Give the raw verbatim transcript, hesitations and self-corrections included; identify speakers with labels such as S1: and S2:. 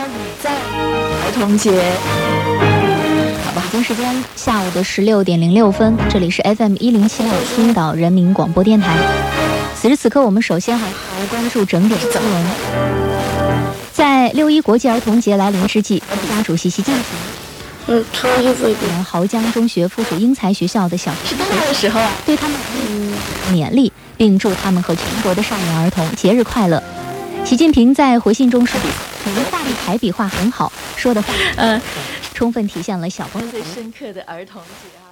S1: 在儿童节。好吧，
S2: 北京时间下午的十六点零六分，这里是 F M 一零七六青岛人民广播电台。此时此刻，我们首先还是来关注整点新闻。在六一国际儿童节来临之际，国家主席习近平
S3: 嗯，脱衣服一点。
S2: 濠江中学附属英才学校的小学
S1: 是大的时候啊，
S2: 对他们勉励，并祝他们和全国的少年儿童节日快乐。习近平在回信中说：“你们大力排比划很好，说的话，
S1: 嗯，
S2: 充分体现了小朋友
S1: 最深刻的儿童节啊。